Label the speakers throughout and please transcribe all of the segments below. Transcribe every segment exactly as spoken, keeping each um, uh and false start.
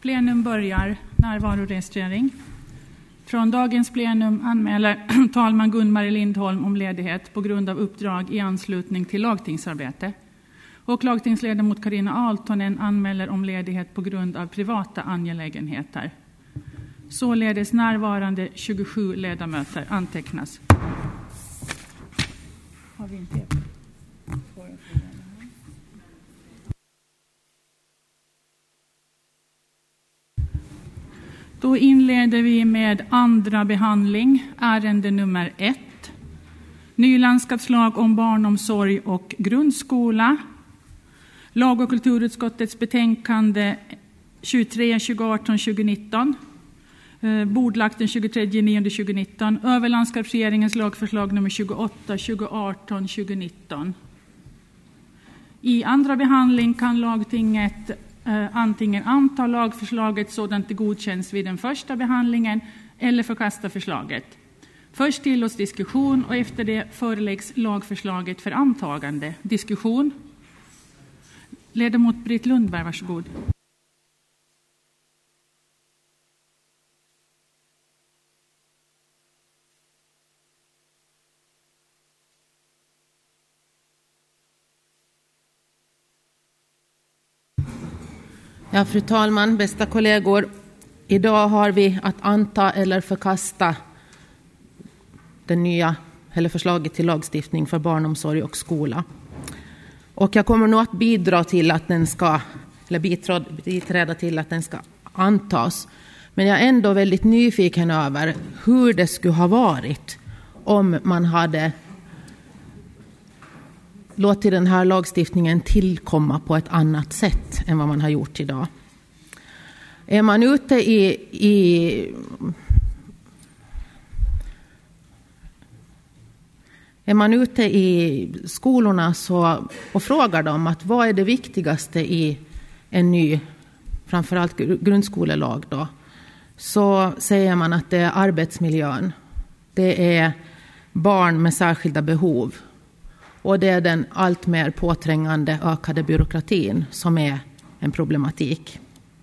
Speaker 1: Plenum börjar. Närvaroregistrering. Från dagens plenum anmäler talman Gun-Marie Lindholm om ledighet på grund av uppdrag i anslutning till lagtingsarbete. Och lagtingsledamot Carina Aaltonen anmäler om ledighet på grund av privata angelägenheter. Således närvarande tjugosju ledamöter antecknas. Har vi inte? Då inleder vi med andra behandling, ärende nummer ett. Ny landskapslag om barnomsorg och grundskola. Lag- och kulturutskottets betänkande tjugotre tjugoarton tjugonitton. Bordlagt den tjugotredje nionde tjugonitton. Överlandskapsregeringens lagförslag nummer tjugoåtta tjugoarton tjugonitton. I andra behandling kan lagtinget eh, antingen anta lagförslaget sådant det godkänns vid den första behandlingen eller förkasta förslaget. Först tillåts diskussion och efter det föreläggs lagförslaget för antagande. Diskussion. Ledamot Britt Lundberg, varsågod.
Speaker 2: Ja, fru talman, bästa kollegor. Idag har vi att anta eller förkasta den nya, eller förslaget till lagstiftning för barnomsorg och skola. Och jag kommer nog att bidra till att den ska, eller biträda till att den ska antas. Men jag är ändå väldigt nyfiken över hur det skulle ha varit om man hade låtit den här lagstiftningen tillkomma på ett annat sätt än vad man har gjort idag. Är man ute i, i är man ute i skolorna så, och frågar dem att vad är det viktigaste i en ny, framförallt grundskolelag då, så säger man att det är arbetsmiljön, det är barn med särskilda behov. Och det är den allt mer påträngande ökade byråkratin som är en problematik.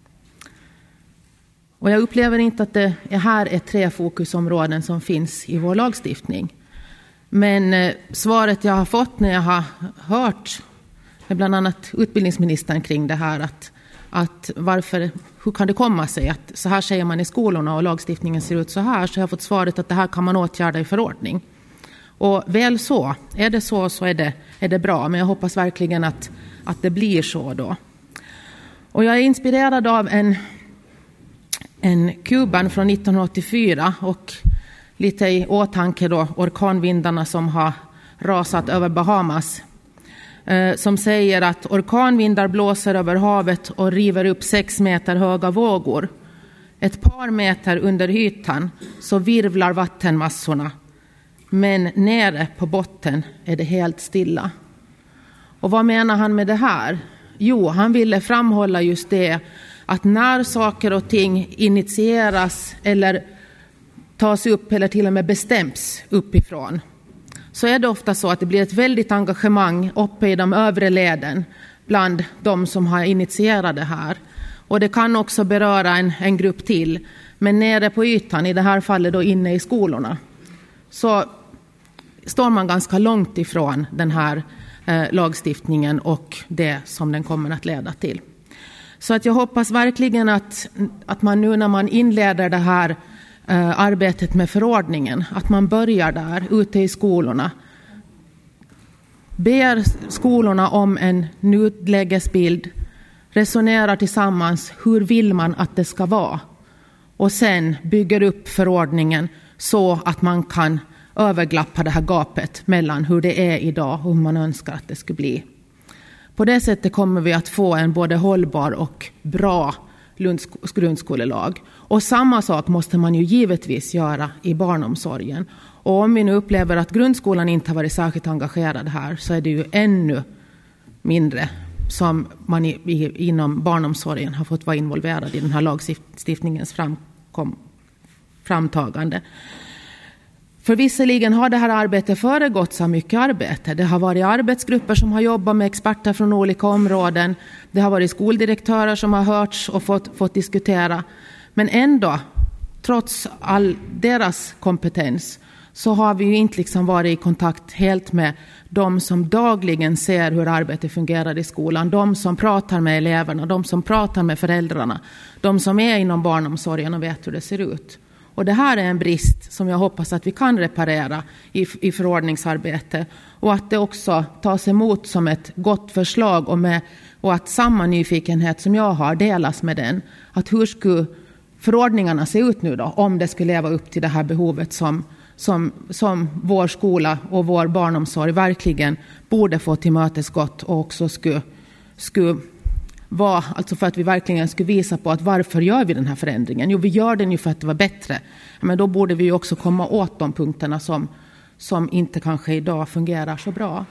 Speaker 2: Och jag upplever inte att det här är tre fokusområden som finns i vår lagstiftning. Men eh, svaret jag har fått när jag har hört bland annat utbildningsministern kring det här, att, att varför, hur kan det komma sig att så här säger man i skolorna och lagstiftningen ser ut så här, så jag har fått svaret att det här kan man åtgärda i förordning. Och väl så, är det så så är det, är det bra, men jag hoppas verkligen att, att det blir så då. Och jag är inspirerad av en, en kuban från nittonhundraåttiofyra och lite i åtanke då orkanvindarna som har rasat över Bahamas. Eh, som säger att orkanvindar blåser över havet och river upp sex meter höga vågor. Ett par meter under ytan så virvlar vattenmassorna. Men nere på botten är det helt stilla. Och vad menar han med det här? Jo, han ville framhålla just det att när saker och ting initieras eller tas upp eller till och med bestäms uppifrån, så är det ofta så att det blir ett väldigt engagemang uppe i de övre leden bland de som har initierat det här. Och det kan också beröra en, en grupp till. Men nere på ytan, i det här fallet då inne i skolorna, så står man ganska långt ifrån den här eh, lagstiftningen och det som den kommer att leda till. Så att jag hoppas verkligen att, att man nu när man inleder det här eh, arbetet med förordningen, att man börjar där ute i skolorna. Ber skolorna om en nulägesbild, resonerar tillsammans hur vill man att det ska vara och sen bygger upp förordningen så att man kan överglappa det här gapet mellan hur det är idag och hur man önskar att det ska bli. På det sättet kommer vi att få en både hållbar och bra grundskolelag. Och samma sak måste man ju givetvis göra i barnomsorgen. Och om vi nu upplever att grundskolan inte har varit särskilt engagerad här, så är det ju ännu mindre som man i, i, inom barnomsorgen har fått vara involverad i den här lagstiftningens framkom, framtagande. För visserligen har det här arbetet föregått så mycket arbete. Det har varit arbetsgrupper som har jobbat med experter från olika områden. Det har varit skoldirektörer som har hörts och fått, fått diskutera. Men ändå, trots all deras kompetens, så har vi ju inte liksom varit i kontakt helt med de som dagligen ser hur arbetet fungerar i skolan. De som pratar med eleverna, de som pratar med föräldrarna. De som är inom barnomsorgen och vet hur det ser ut. Och det här är en brist som jag hoppas att vi kan reparera i, i förordningsarbete. Och att det också tas emot som ett gott förslag och, med, och att samma nyfikenhet som jag har delas med den. Att hur skulle förordningarna se ut nu då om det skulle leva upp till det här behovet som, som, som vår skola och vår barnomsorg verkligen borde få tillmötesgått och också skulle, skulle vara, alltså för att vi verkligen skulle visa på att varför gör vi den här förändringen? Jo, vi gör den ju för att det var bättre. Men då borde vi ju också komma åt de punkterna som, som inte kanske idag fungerar så bra.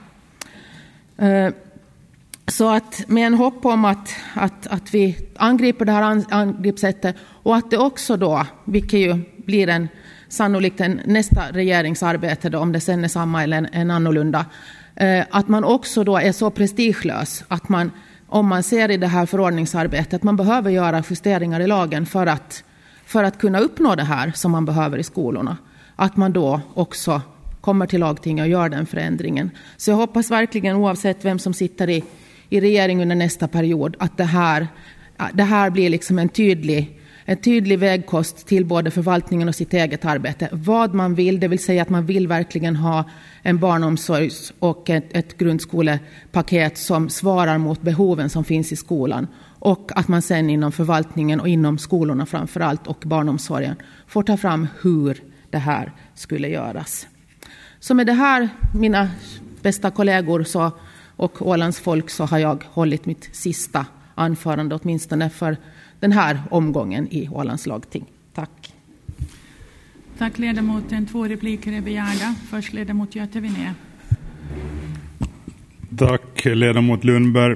Speaker 2: Så att med en hopp om att, att, att vi angriper det här angreppssättet och att det också då, vilket ju blir en sannolikt en nästa regeringsarbete då, om det sen är samma eller en, en annorlunda, att man också då är så prestigelös att man, om man ser i det här förordningsarbetet att man behöver göra justeringar i lagen för att, för att kunna uppnå det här som man behöver i skolorna, att man då också kommer till lagtinget och gör den förändringen. Så jag hoppas verkligen, oavsett vem som sitter i, i regering under nästa period, att det här, det här blir liksom en tydlig, en tydlig vägkost till både förvaltningen och sitt eget arbete. Vad man vill, det vill säga att man vill verkligen ha en barnomsorgs- och ett, ett grundskolepaket som svarar mot behoven som finns i skolan. Och att man sen inom förvaltningen och inom skolorna framförallt och barnomsorgen får ta fram hur det här skulle göras. Så med det här, mina bästa kollegor så, och Ålands folk, så har jag hållit mitt sista anförande åtminstone för den här omgången i Ålands lagting. Tack.
Speaker 1: Tack ledamoten. Två repliker är begärda. Först ledamot Göte Vinné.
Speaker 3: Tack ledamot Lundberg.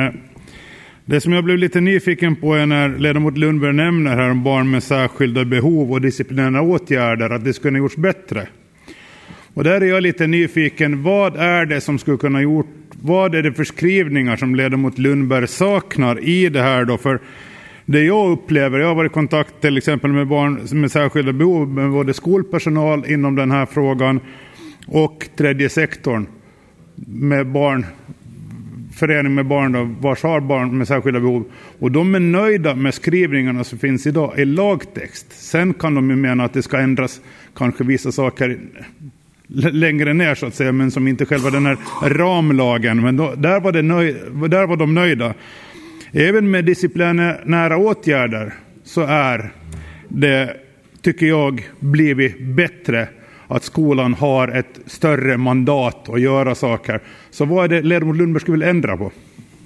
Speaker 3: Det som jag blev lite nyfiken på är när ledamot Lundberg nämner här om barn med särskilda behov och disciplinära åtgärder, att det skulle ha gjorts bättre. Och där är jag lite nyfiken, vad är det som skulle kunna gjort, vad är det för skrivningar som ledamot Lundberg saknar i det här då? För det jag upplever, jag har varit i kontakt till exempel med barn med särskilda behov, med både skolpersonal inom den här frågan och tredje sektorn med barn, förening med barn då, vars har barn med särskilda behov, och de är nöjda med skrivningarna som finns idag i lagtext. Sen kan de ju mena att det ska ändras kanske vissa saker längre ner så att säga, men som inte själva den här ramlagen, men då, där, var det nöj, där var de nöjda. Även med disciplinära åtgärder så är det, tycker jag, blivit bättre att skolan har ett större mandat att göra saker. Så vad är det ledamot Lundberg skulle vilja ändra på?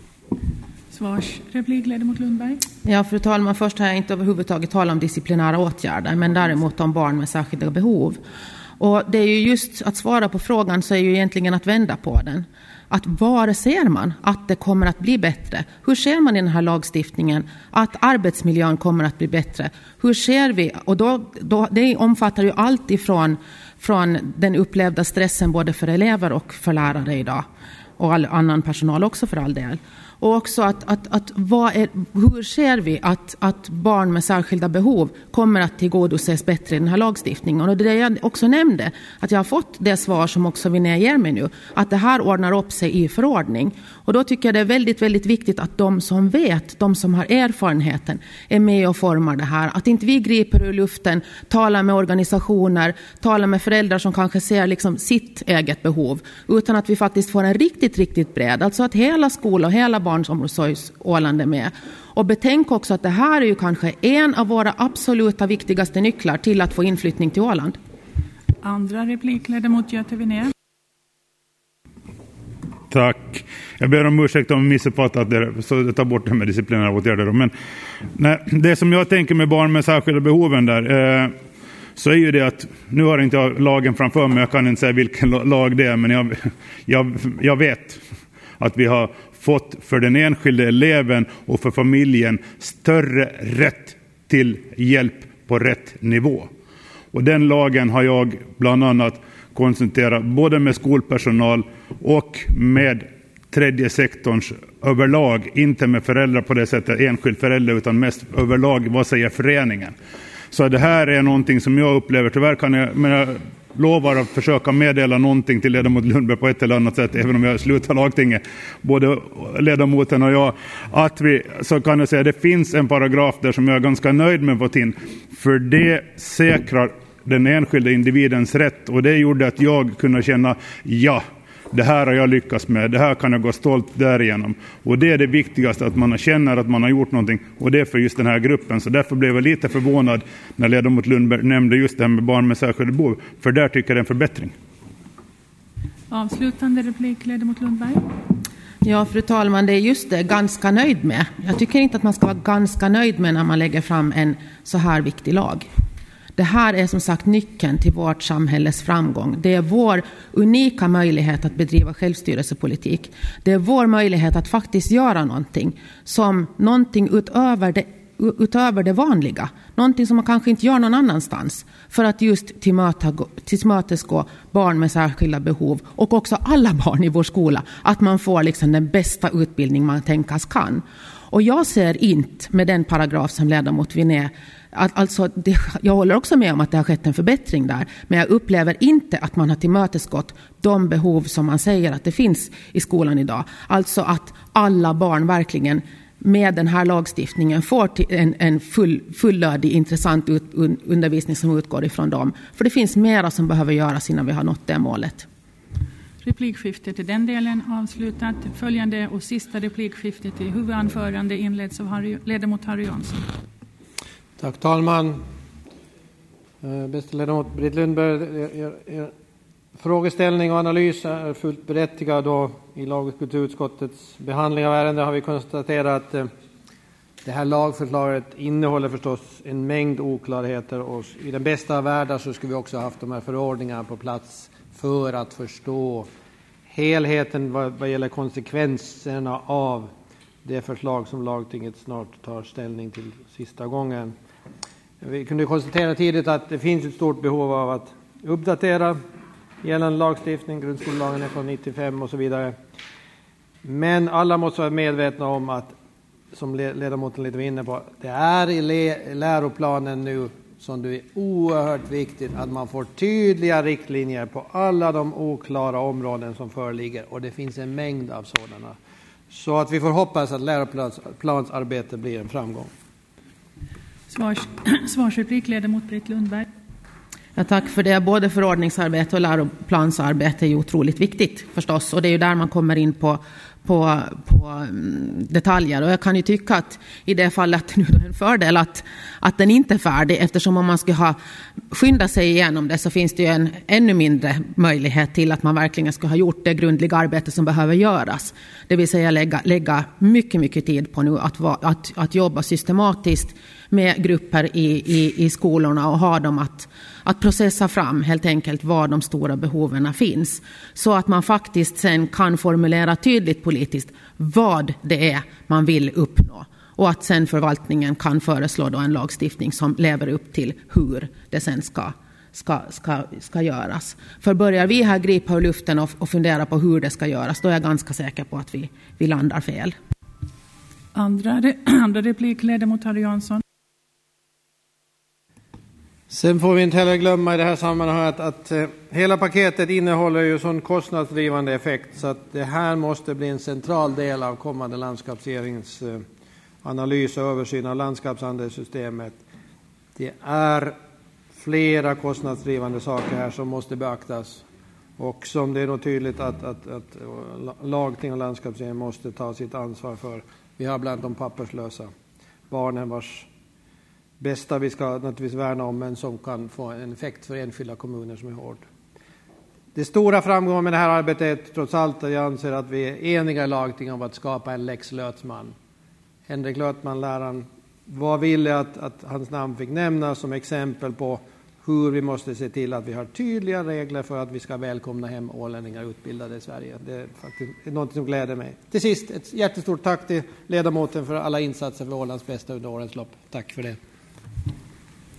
Speaker 1: Svarsreplik, ledamot Lundberg.
Speaker 2: Ja, fru talman, först har jag inte överhuvudtaget talat om disciplinära åtgärder, men däremot om barn med särskilda behov. Och det är ju just att svara på frågan, så är ju egentligen att vända på den. Att var ser man att det kommer att bli bättre? Hur ser man i den här lagstiftningen att arbetsmiljön kommer att bli bättre? Hur ser vi? Och då, då, det omfattar ju allt ifrån från den upplevda stressen både för elever och för lärare idag. Och all annan personal också för all del. Och också att, att, att vad är, hur ser vi att, att barn med särskilda behov kommer att tillgodoses bättre i den här lagstiftningen? Och det är det jag också nämnde, att jag har fått det svar som också Vinné ger mig nu, att det här ordnar upp sig i förordning. Och då tycker jag det är väldigt, väldigt viktigt att de som vet, de som har erfarenheten, är med och formar det här. Att inte vi griper ur luften, talar med organisationer, talar med föräldrar som kanske ser liksom sitt eget behov, utan att vi faktiskt får en riktigt, riktigt bred, alltså att hela skola och hela barnomsorgs Åland är med. Och betänk också att det här är ju kanske en av våra absoluta viktigaste nycklar till att få inflyttning till Åland.
Speaker 1: Andra replik, ledamot Göte Vinné.
Speaker 3: Tack. Jag ber om ursäkt om jag missuppfattat det, så jag tar bort det med disciplinära åtgärder. Men nej, det som jag tänker med barn med särskilda behoven där, eh, så är ju det att, nu har inte jag lagen framför mig, jag kan inte säga vilken lag det är, men jag, jag, jag vet att vi har fått för den enskilde eleven och för familjen större rätt till hjälp på rätt nivå. Och den lagen har jag bland annat konsulterat både med skolpersonal och med tredje sektorns överlag, inte med föräldrar på det sättet, enskild förälder, utan mest överlag, vad säger föreningen. Så det här är någonting som jag upplever, tyvärr kan jag, men jag lovar att försöka meddela någonting till ledamot Lundberg på ett eller annat sätt, även om jag slutar lagtinget, både ledamoten och jag, att vi, så kan jag säga att det finns en paragraf där som jag är ganska nöjd med att få in, för det säkrar den enskilda individens rätt, och det gjorde att jag kunde känna, ja, det här har jag lyckats med, det här kan jag gå stolt därigenom. Och det är det viktigaste, att man känner att man har gjort någonting, och det är för just den här gruppen. Så därför blev jag lite förvånad när ledamot Lundberg nämnde just det här med barn med särskilda behov, för där tycker jag det är en förbättring.
Speaker 1: Avslutande replik, ledamot Lundberg.
Speaker 2: Ja, fru talman, det är just det, ganska nöjd med. Jag tycker inte att man ska vara ganska nöjd med när man lägger fram en så här viktig lag. Det här är som sagt nyckeln till vårt samhälles framgång. Det är vår unika möjlighet att bedriva självstyrelsepolitik. Det är vår möjlighet att faktiskt göra någonting som någonting utöver det, utöver det vanliga. Någonting som man kanske inte gör någon annanstans. För att just tillmötesgå barn med särskilda behov och också alla barn i vår skola. Att man får liksom den bästa utbildning man tänkas kan. Och jag ser inte med den paragraf som ledamot Vinné, alltså det, jag håller också med om att det har skett en förbättring där, men jag upplever inte att man har tillmötesgått de behov som man säger att det finns i skolan idag. Alltså att alla barn verkligen med den här lagstiftningen får en, en full, fullödig, intressant ut, un, undervisning som utgår ifrån dem. För det finns mera som behöver göras innan vi har nått det målet.
Speaker 1: Replikskiftet i den delen avslutat. Följande och sista replikskiftet i huvudanförande inleds av Harry, ledamot Harry Jansson.
Speaker 4: Tack talman. Bästa ledamot Britt Lundberg, er, er frågeställning och analys är fullt berättigad, och i lag- och kulturutskottets behandling av ärendet har vi konstaterat att det här lagförslaget innehåller förstås en mängd oklarheter, och i den bästa av världar så skulle vi också haft de här förordningarna på plats för att förstå helheten vad, vad gäller konsekvenserna av det förslag som lagtinget snart tar ställning till sista gången. Vi kunde konstatera tidigt att det finns ett stort behov av att uppdatera gällande lagstiftning, grundskollagen är från nittiofem och så vidare. Men alla måste vara medvetna om att, som ledamoten lite var inne på, det är i läroplanen nu som det är oerhört viktigt att man får tydliga riktlinjer på alla de oklara områden som föreligger, och det finns en mängd av sådana. Så att vi får hoppas att läroplansarbete blir en framgång.
Speaker 1: Svars, svarsreplik, ledamot Britt Lundberg.
Speaker 2: Ja, tack för det. Både förordningsarbete och läroplansarbete är otroligt viktigt förstås. Och det är ju där man kommer in på, på, på detaljer. Och jag kan ju tycka att i det fallet nu är det en fördel att, att den inte är färdig. Eftersom om man ska ha skynda sig igenom det så finns det ju en ännu mindre möjlighet till att man verkligen ska ha gjort det grundliga arbete som behöver göras. Det vill säga lägga, lägga mycket, mycket tid på nu att, att, att jobba systematiskt med grupper i, i, i skolorna och ha dem att Att processa fram helt enkelt var de stora behoven finns. Så att man faktiskt sen kan formulera tydligt politiskt vad det är man vill uppnå. Och att sen förvaltningen kan föreslå då en lagstiftning som lever upp till hur det sen ska, ska, ska, ska göras. För börjar vi här gripa ur luften och, och fundera på hur det ska göras, då är jag ganska säker på att vi, vi landar fel.
Speaker 1: Andra, andra replik, ledamot Harry Jansson.
Speaker 4: Sen får vi inte heller glömma i det här sammanhanget att, att eh, hela paketet innehåller ju sån kostnadsdrivande effekt, så att det här måste bli en central del av kommande landskapsregerings eh, analys och översyn av landskapsandelssystemet. Det är flera kostnadsdrivande saker här som måste beaktas, och som det är nog tydligt att, att, att lagting och landskapsregering måste ta sitt ansvar för. Vi har bland de papperslösa barnen vars bästa vi ska naturligtvis värna om, men som kan få en effekt för enskilda kommuner som är hård. Det stora framgången med det här arbetet är trots allt att jag anser att vi är eniga i lagting om att skapa en Lex Lötman. Henrik Lötman, läraren, var villig att, att hans namn fick nämnas som exempel på hur vi måste se till att vi har tydliga regler för att vi ska välkomna hem ålänningar utbildade i Sverige. Det är faktiskt något som gläder mig. Till sist, ett jättestort tack till ledamoten för alla insatser för Ålands bästa under årens lopp. Tack för det.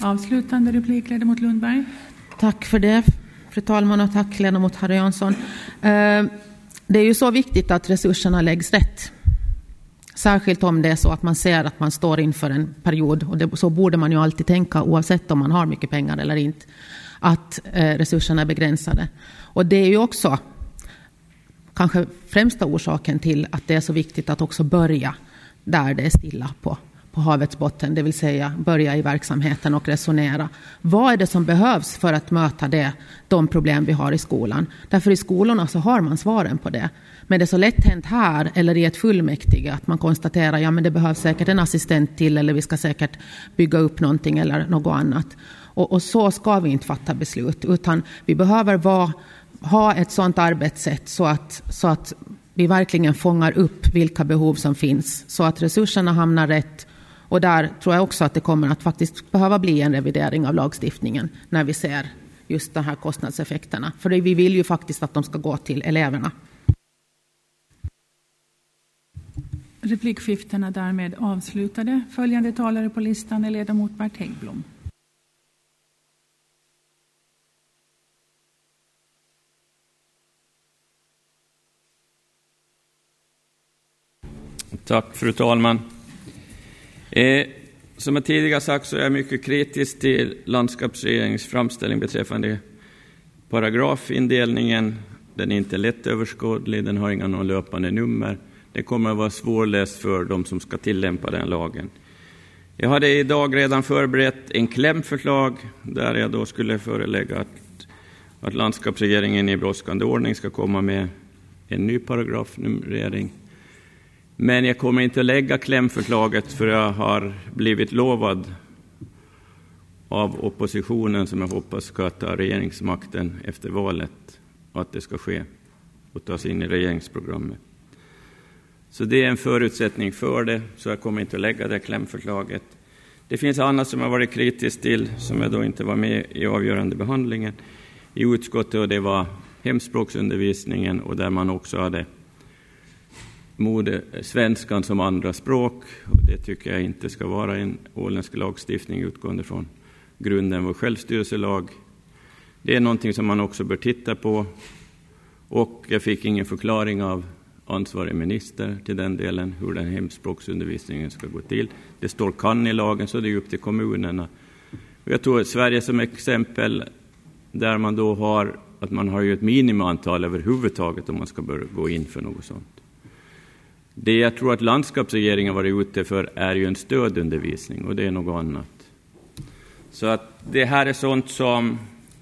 Speaker 1: Avslutande replik, ledamot Lundberg.
Speaker 2: Tack för det, fru talman, och tack ledamot Harry Jansson. Det är ju så viktigt att resurserna läggs rätt. Särskilt om det är så att man ser att man står inför en period, och det, så borde man ju alltid tänka oavsett om man har mycket pengar eller inte, att eh, resurserna är begränsade. Och det är ju också kanske främsta orsaken till att det är så viktigt att också börja där det är stilla på, på havets botten, det vill säga börja i verksamheten och resonera. Vad är det som behövs för att möta det, de problem vi har i skolan? Därför i skolorna så har man svaren på det. Men det är så lätt hänt här eller i ett fullmäktige att man konstaterar ja men det behövs säkert en assistent till, eller vi ska säkert bygga upp någonting eller något annat. Och, och så ska vi inte fatta beslut, utan vi behöver vara, ha ett sådant arbetssätt så att, så att vi verkligen fångar upp vilka behov som finns, så att resurserna hamnar rätt. Och där tror jag också att det kommer att faktiskt behöva bli en revidering av lagstiftningen när vi ser just de här kostnadseffekterna. För vi vill ju faktiskt att de ska gå till eleverna.
Speaker 1: Replikskiftena därmed avslutade. Följande talare på listan är ledamot Bert Häggblom.
Speaker 5: Tack fru talman. Eh, som jag tidigare sagt så är jag mycket kritisk till landskapsregeringens framställning beträffande paragrafindelningen. Den är inte lättöverskådlig, den har inga någon löpande nummer. Det kommer att vara svårläst för de som ska tillämpa den lagen. Jag hade idag redan förberett en klämförslag där jag då skulle förelägga att, att landskapsregeringen i brådskande ordning ska komma med en ny paragrafnumrering. Men jag kommer inte att lägga klämförslaget för jag har blivit lovad av oppositionen som jag hoppas ska ta regeringsmakten efter valet och att det ska ske och tas in i regeringsprogrammet. Så det är en förutsättning för det, så jag kommer inte att lägga det klämförslaget. Det finns annat som jag varit kritisk till som jag då inte var med i avgörande behandlingen i utskottet, och det var hemspråksundervisningen, och där man också hade mode, svenskan som andra språk, och det tycker jag inte ska vara en åländsk lagstiftning utgående från grunden vår självstyrelselag. Det är någonting som man också bör titta på, och jag fick ingen förklaring av ansvarig minister till den delen hur den hemspråksundervisningen ska gå till. Det står kan i lagen, så det är upp till kommunerna. Och jag tror att Sverige som exempel där man då har att man har ju ett minimantal överhuvudtaget om man ska börja gå in för något sånt. Det jag tror att landskapsregeringen var ute för är ju en stödundervisning, och det är något annat. Så att det här är sånt som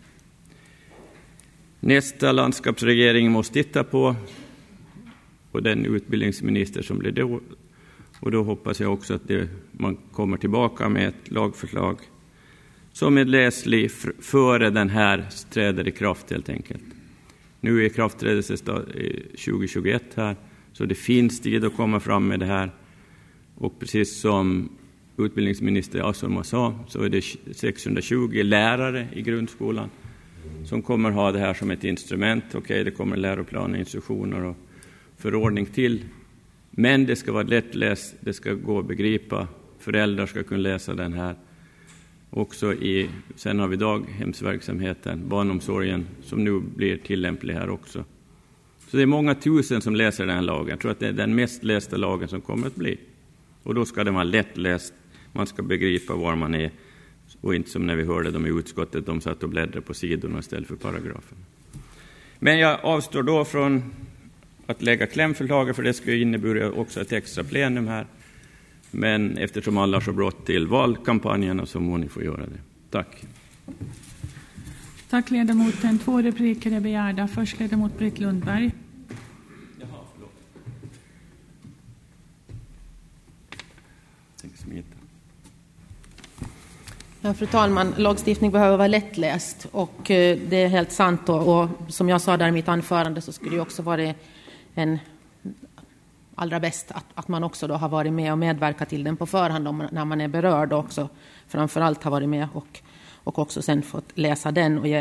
Speaker 5: nästa landskapsregering måste titta på, och den utbildningsminister som blir då. Och då hoppas jag också att det, man kommer tillbaka med ett lagförslag som är läslig före den här träder i kraft helt enkelt. Nu är kraftträdelse tjugo tjugoett här, så det finns tid att komma fram med det här. Och precis som utbildningsminister Asoma sa så är det sexhundratjugo lärare i grundskolan som kommer ha det här som ett instrument. Okej, okay, det kommer läroplaner, instruktioner och förordning till. Men det ska vara lättläst, det ska gå att begripa. Föräldrar ska kunna läsa den här. Också i, sen har vi daghemsverksamheten, barnomsorgen som nu blir tillämplig här också. Så det är många tusen som läser den här lagen. Jag tror att det är den mest lästa lagen som kommer att bli. Och då ska den vara lättläst. Man ska begripa var man är. Och inte som när vi hörde dem i utskottet, de satt och bläddrade på sidorna istället för paragrafen. Men jag avstår då från att lägga klämförslaget, för det ska innebära också ett extra plenum här. Men eftersom alla har så brått till valkampanjerna så må ni få göra det. Tack.
Speaker 1: Tack ledamoten. Två repliker är begärda. Först ledamot Britt Lundberg.
Speaker 5: Jaha, förlåt. Tänk smita.
Speaker 2: Ja, fru talman, lagstiftning behöver vara lättläst, och det är helt sant. Och, och som jag sa där i mitt anförande så skulle det också vara en allra bäst att, att man också då har varit med och medverkat till den på förhand om, när man är berörd, och också framförallt har varit med och, och också sen fått läsa den och ge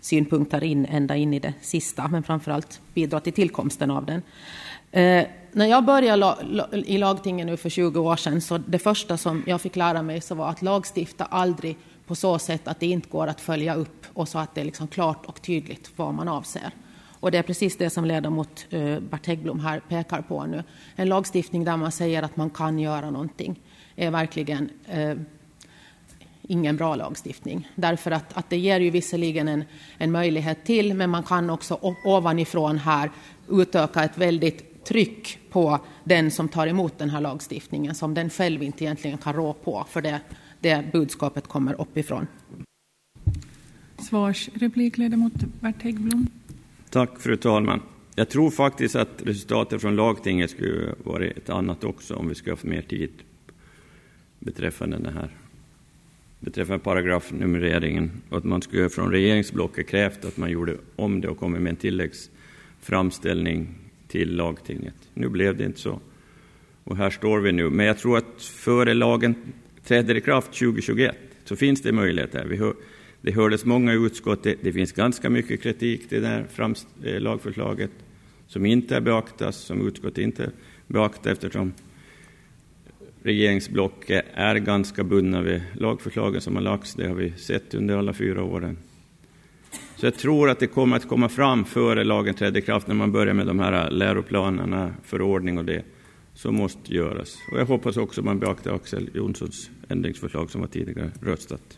Speaker 2: synpunkter in ända in i det sista, men framförallt bidra till tillkomsten av den. Eh, när jag började la, la, i lagtingen nu för tjugo år sedan, så det första som jag fick lära mig så var att lagstifta aldrig på så sätt att det inte går att följa upp och så att det är liksom klart och tydligt vad man avser. Och det är precis det som ledamot eh, Bert Häggblom här pekar på nu. En lagstiftning där man säger att man kan göra någonting är verkligen eh, ingen bra lagstiftning. Därför att, att det ger ju visserligen en, en möjlighet till, men man kan också ovanifrån här utöka ett väldigt tryck på den som tar emot den här lagstiftningen som den själv inte egentligen kan rå på, för det, det budskapet kommer uppifrån.
Speaker 1: Svarsreplik, ledamot Bert Häggblom.
Speaker 5: Tack, fru talman. Jag tror faktiskt att resultatet från lagtinget skulle vara ett annat också om vi skulle ha för mer tid beträffande den här beträffande paragrafnumreringen, och att man skulle från regeringsblocket krävt att man gjorde om det och kom med en tilläggsframställning till lagtinget. Nu blev det inte så. Och här står vi nu. Men jag tror att före lagen träder i kraft tjugo tjugoett så finns det möjligheter. Vi hör, det hördes många i utskottet. Det finns ganska mycket kritik till det här frams, eh, lagförslaget som inte beaktas, som utskottet inte beaktar, eftersom regeringsblocket är ganska bundna vid lagförslagen som har lagts. Det har vi sett under alla fyra åren. Så jag tror att det kommer att komma fram före lagen träder i kraft, när man börjar med de här läroplanerna, förordning och det som måste göras. Och jag hoppas också att man beaktar Axel Jonssons ändringsförslag som var tidigare röstat.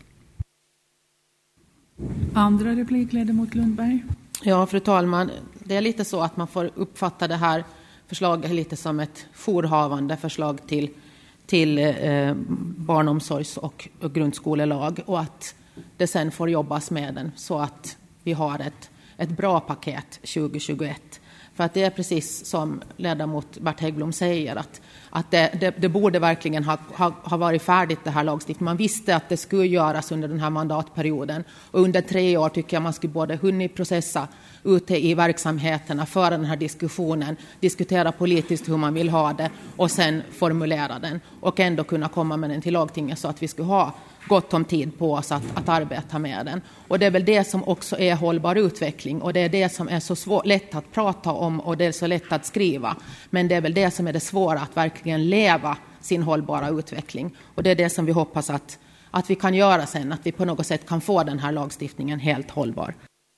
Speaker 1: Andra replik, ledamot Lundberg.
Speaker 2: Ja, fru talman. Det är lite så att man får uppfatta det här förslaget lite som ett jourhavande förslag till, till eh, barnomsorgs- och grundskolelag, och att det sen får jobbas med den så att vi har ett, ett bra paket tjugo tjugoett. För att det är precis som ledamot Bert Häggblom säger, att, att det, det, det borde verkligen ha, ha, ha varit färdigt, det här lagstiftningen. Man visste att det skulle göras under den här mandatperioden. Och under tre år tycker jag man skulle både hunnit processa ute i verksamheterna, föra den här diskussionen, diskutera politiskt hur man vill ha det och sen formulera den. Och ändå kunna komma med den till lagtinget så att vi skulle ha gott om tid på oss att, att arbeta med den. Och det är väl det som också är hållbar utveckling, och det är det som är så svår, lätt att prata om, och det är så lätt att skriva. Men det är väl det som är det svåra, att verkligen leva sin hållbara utveckling. Och det är det som vi hoppas att, att vi kan göra sen, att vi på något sätt kan få den här lagstiftningen helt hållbar.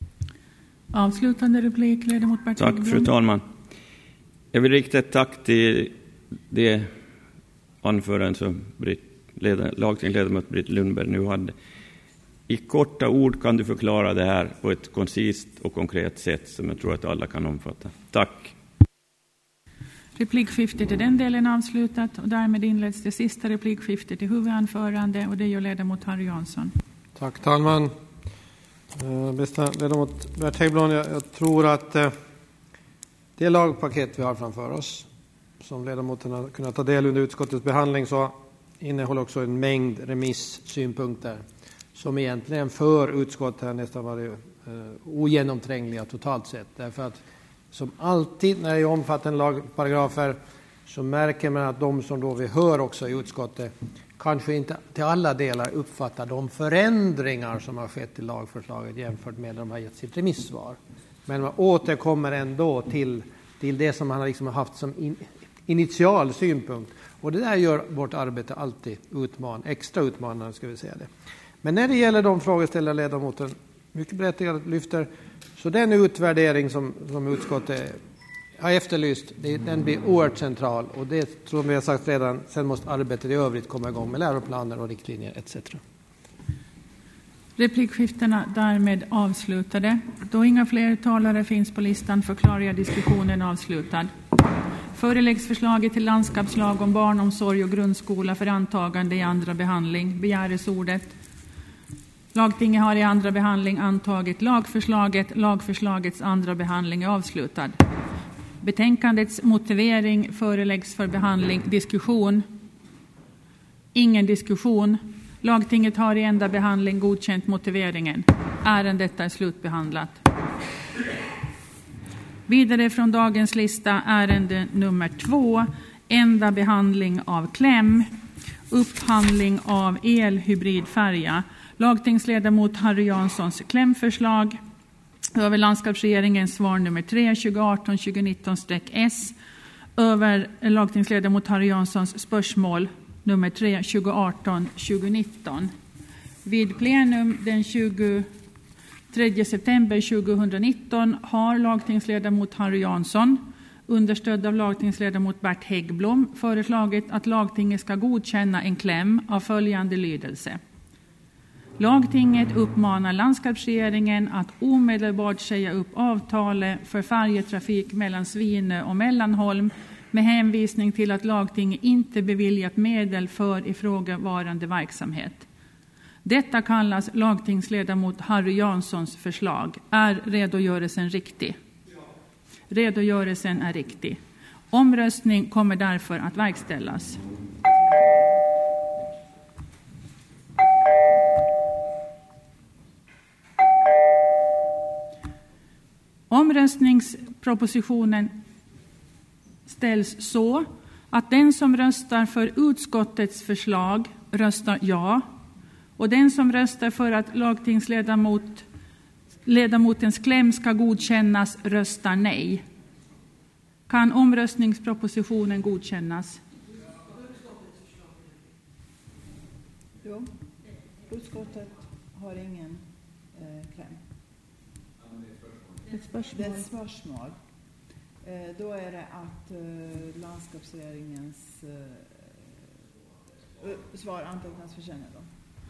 Speaker 1: Avslutande replik, ledamot Bert Häggblom.
Speaker 5: Tack, fru talman. Jag vill rikta ett tack till det anförande som Britt lagtingsledamot Britt Lundberg nu hade. I korta ord kan du förklara det här på ett koncist och konkret sätt som jag tror att alla kan omfatta. Tack.
Speaker 1: Replikskiftet är den delen avslutat, och därmed inleds det sista replikskiftet i huvudanförande, och det gör ledamot Harry Jansson.
Speaker 4: Tack, talman. Uh, bästa ledamot Bert Häggblom, jag, jag tror att uh, det lagpaket vi har framför oss, som ledamoten har kunnat ta del under utskottets behandling, så innehåller också en mängd remissynpunkter som egentligen för utskottet nästan varit uh, ogenomträngliga totalt sett. Därför att som alltid när det är omfattande lagparagrafer så märker man att de som då vi hör också i utskottet kanske inte till alla delar uppfattar de förändringar som har skett i lagförslaget jämfört med de har gett sitt remissvar. Men man återkommer ändå till, till det som man har liksom haft som in, initial synpunkt. Och det där gör vårt arbete alltid utman, extra utmanande, ska vi säga det. Men när det gäller de frågeställda ledamoten mycket berättigat lyfter, så den utvärdering som, som utskottet har efterlyst, det, den blir oerhört central. Och det tror vi har sagt redan, sen måste arbetet i övrigt komma igång med läroplaner och riktlinjer et cetera.
Speaker 1: Replikskiftena därmed avslutade. Då inga fler talare finns på listan förklarar jag diskussionen avslutad. Föreläggs förslaget till landskapslag om barnomsorg och grundskola för antagande i andra behandling. Begäres ordet. Lagtinget har i andra behandling antagit lagförslaget. Lagförslagets andra behandling är avslutad. Betänkandets motivering föreläggs för behandling. Diskussion. Ingen diskussion. Lagtinget har i enda behandling godkänt motiveringen. Ärendet är slutbehandlat. Vidare från dagens lista ärende nummer två. Enda behandling av kläm. Upphandling av elhybridfärja. Lagtingsledamot Harry Janssons klämförslag. över landskapsregeringens svar nummer tre, tjugo arton tjugonitton S, över lagtingsledamot Harry Janssons spörsmål nummer tre, tjugo arton tjugonitton. Vid plenum den tjugotredje september tjugohundranitton har lagtingsledamot Harry Jansson, understödd av lagtingsledamot Bert Häggblom, föreslagit att lagtinget ska godkänna en kläm av följande lydelse. Lagtinget uppmanar landskapsregeringen att omedelbart säga upp avtalet för färjetrafik mellan Svinö och Mellanholm med hänvisning till att lagtinget inte beviljat medel för ifrågavarande verksamhet. Detta kallas lagtingsledamot Harry Janssons förslag. Är redogörelsen riktig? Redogörelsen är riktig. Omröstning kommer därför att verkställas. Omröstningspropositionen ställs så att den som röstar för utskottets förslag röstar ja, och den som röstar för att lagtingsledamot ledamotens kläm ska godkännas röstar nej. Kan omröstningspropositionen godkännas?
Speaker 6: Jo, utskottet har ingen eh, kläm.
Speaker 1: Ett spörsmål.
Speaker 6: Det är ett spörsmål. Eh, då är det att eh, landskapsregeringens eh, svar antecknas för kännedom.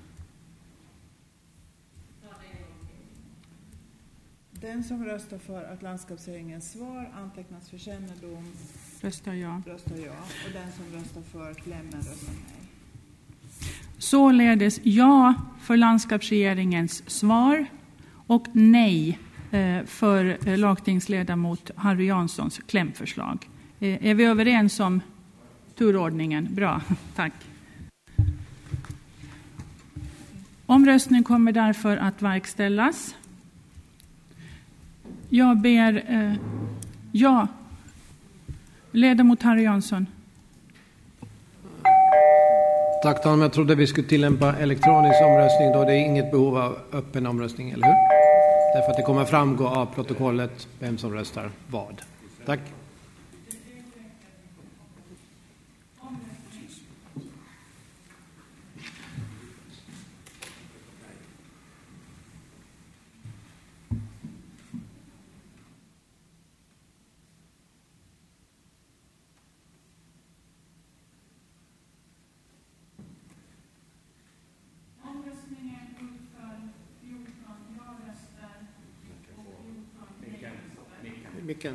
Speaker 6: Den som röstar för att landskapsregeringens svar antecknas för kännedom
Speaker 1: Röstar ja.
Speaker 6: röstar ja, och den som röstar för klämmen röstar nej.
Speaker 1: Således ja för landskapsregeringens svar och nej för lagtingsledamot Harry Janssons klämförslag. Är vi överens om turordningen? Bra, tack. Omröstning kommer därför att verkställas. Jag ber... Eh, ja, ledamot Harry Jansson.
Speaker 4: Tack talman, jag trodde vi skulle tillämpa elektronisk omröstning då. Det är inget behov av öppen omröstning, eller hur? Därför att det kommer framgå av protokollet vem som röstar vad. Tack. Mycket.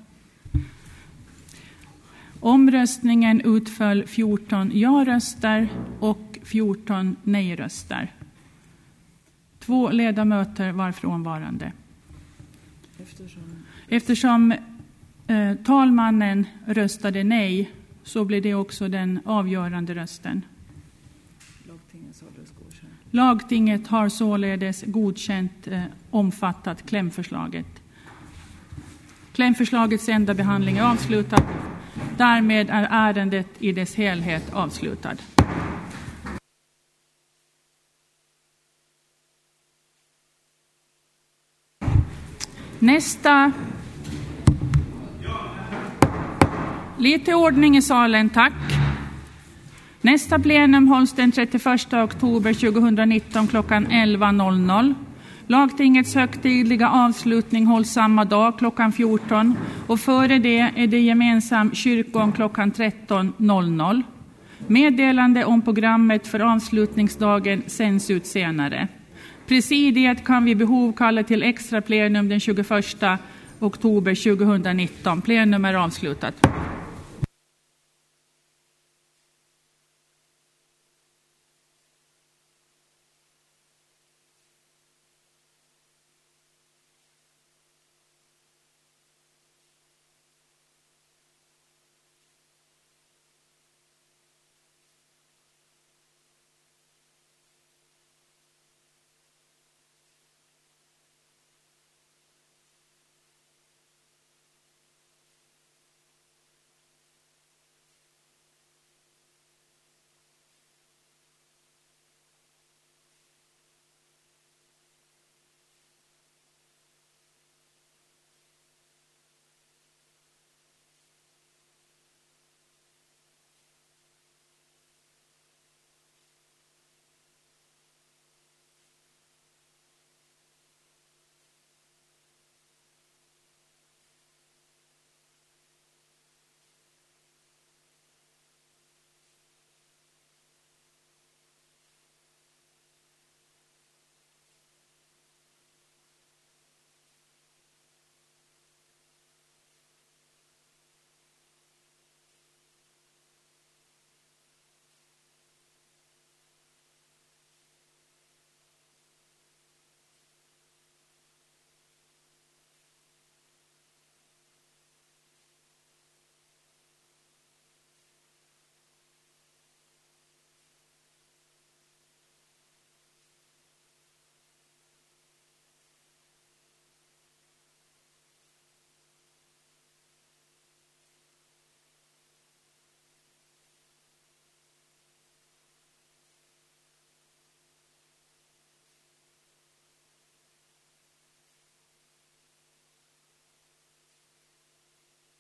Speaker 1: Omröstningen utföll fjorton ja-röster och fjorton nej-röster. Två ledamöter var frånvarande.
Speaker 6: Eftersom,
Speaker 1: Eftersom eh, talmannen röstade nej så blir det också den avgörande rösten.
Speaker 6: lagtinget således godkänt.
Speaker 1: Lagtinget har således godkänt eh, omfattat klämförslaget. Klämförslagets enda behandling är avslutad. Därmed är ärendet i dess helhet avslutad. Nästa. Lite ordning i salen, tack. Nästa plenum hålls den trettioförsta oktober tjugohundranitton klockan elva noll noll. Lagtingets högtidliga avslutning hålls samma dag klockan fjorton och före det är det gemensam kyrkogång klockan tretton noll noll. Meddelande om programmet för avslutningsdagen sänds ut senare. Presidiet kan vid behov kalla till extra plenum den tjugoförsta oktober tjugohundranitton. Plenum är avslutat.